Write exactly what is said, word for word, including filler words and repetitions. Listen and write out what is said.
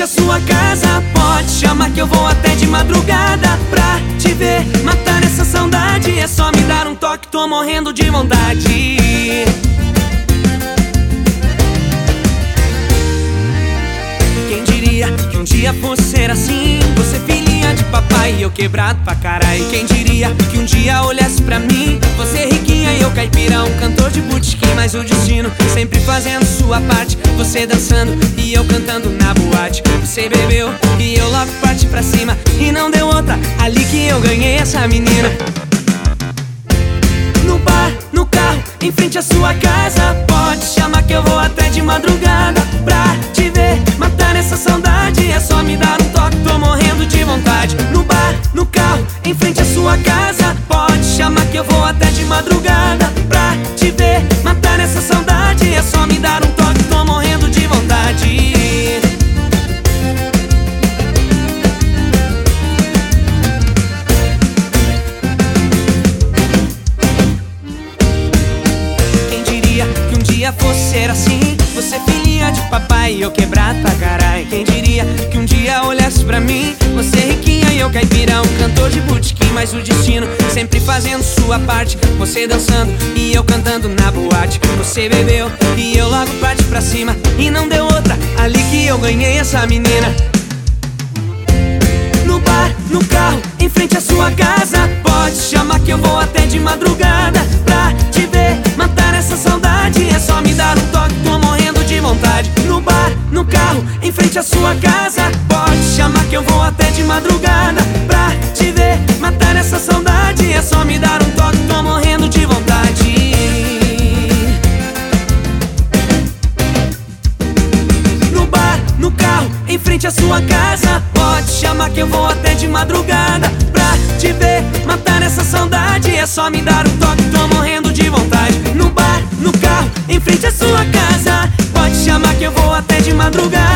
sua casa. Pode chamar que eu vou até de madrugada pra te ver, matar essa saudade. É só me dar um toque, tô morrendo de vontade. Quem diria que um dia fosse ser assim, você filhinha de papai e eu quebrado pra caralho. Quem diria que um dia olhasse pra mim, você riquinha e eu caipira, um cantor de botequim. Mas o destino sempre fazendo sua parte, você dançando e eu cantando na boate. Você bebeu e eu logo parti pra cima, e não deu outra, ali que eu ganhei essa menina. No bar, no carro, em frente à sua casa. Pode chamar que eu vou até de madrugada pra te ver, matar essa saudade. É só me dar um toque, tô morrendo de vontade. No bar, no carro, em frente à sua casa. Pode chamar que eu vou até de madrugada pra te ver, matar essa saudade. É só me dar um toque, tô morrendo de vontade. Fosse ser assim, você filhinha de papai e eu quebrado pra caralho. Quem diria que um dia olhasse pra mim, você riquinha e eu caipira, um cantor de botequim. Mas o destino sempre fazendo sua parte, você dançando e eu cantando na boate. Você bebeu e eu logo parti pra cima, e não deu outra, ali que eu ganhei essa menina. No bar, no carro, em frente à sua casa. Pode chamar que eu vou até de madrugada pra te ver, matar essa saudade. É só me dar um toque, tô morrendo de vontade. No bar, no carro, em frente à sua casa. Pode chamar que eu vou até de madrugada pra te ver, matar essa saudade. É só me dar um toque, tô morrendo de vontade. No bar, no carro, em frente à sua casa. Pode chamar que eu vou até de madrugada pra te ver, matar essa saudade. É só me dar um toque, tô morrendo de vontade. No bar, no carro, em frente à sua casa. Pode chamar que eu vou até de madrugada.